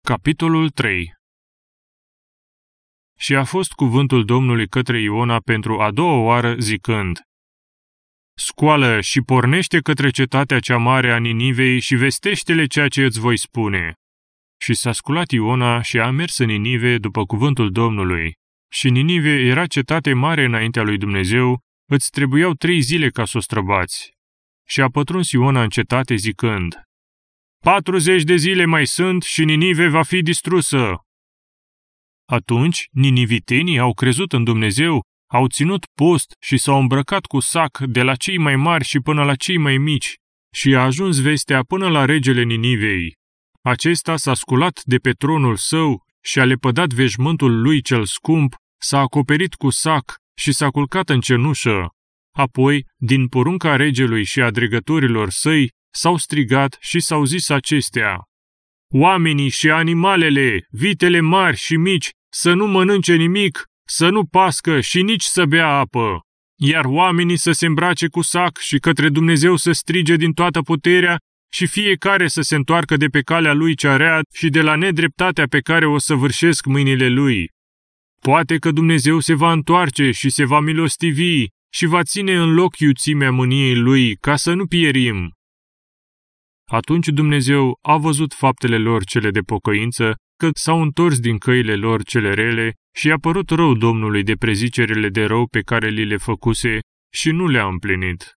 Capitolul 3. Și a fost cuvântul Domnului către Iona pentru a doua oară, zicând: Scoală și pornește către cetatea cea mare a Ninivei și vestește-le ceea ce îți voi spune. Și s-a sculat Iona și a mers în Ninive după cuvântul Domnului. Și Ninive era cetate mare înaintea lui Dumnezeu, îți trebuiau 3 zile ca să o străbați. Și a pătruns Iona în cetate zicând: 40 de zile mai sunt și Ninive va fi distrusă. Atunci ninivitenii au crezut în Dumnezeu, au ținut post și s-au îmbrăcat cu sac de la cei mai mari și până la cei mai mici, și a ajuns vestea până la regele Ninivei. Acesta s-a sculat de pe tronul său și a lepădat veșmântul lui cel scump, s-a acoperit cu sac și s-a culcat în cenușă. Apoi, din porunca regelui și a dregătorilor săi, s-au strigat și s-au zis acestea: Oamenii și animalele, vitele mari și mici, să nu mănânce nimic, să nu pască și nici să bea apă, iar oamenii să se îmbrace cu sac și către Dumnezeu să strige din toată puterea și fiecare să se întoarcă de pe calea lui cea rea și de la nedreptatea pe care o săvârșesc mâinile lui. Poate că Dumnezeu se va întoarce și se va milostivi și va ține în loc iuțimea mâniei lui, ca să nu pierim. Atunci Dumnezeu a văzut faptele lor cele de pocăință, că s-au întors din căile lor cele rele și i-a părut rău Domnului de prezicerile de rău pe care li le făcuse și nu le-a împlinit.